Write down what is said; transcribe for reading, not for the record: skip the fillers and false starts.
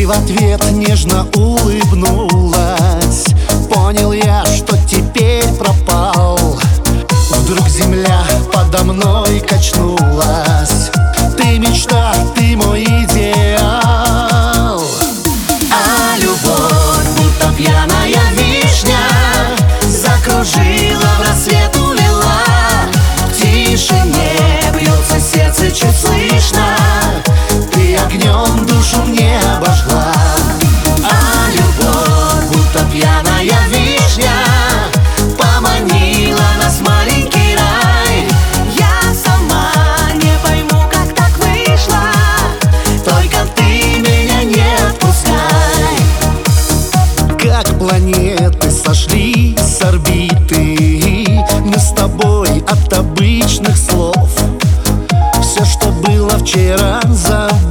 в ответ нежно улыбнулась. Понял я, что теперь пропал. Вдруг земля подо мной качнулась. Ты мечта, ты мой идеал. А любовь, будто пьяная вишня, закружила, в рассвет увела. В тишине бьется сердце чуть слышно. Ты огнем душу мне обожгла. А любовь, будто пьяная вишня, поманила нас в маленький рай. Я сама не пойму, как так вышло, только ты меня не отпускай. Как планеты сошли с орбиты, мы с тобой от обычных слов. Все, что было вчера, забыто.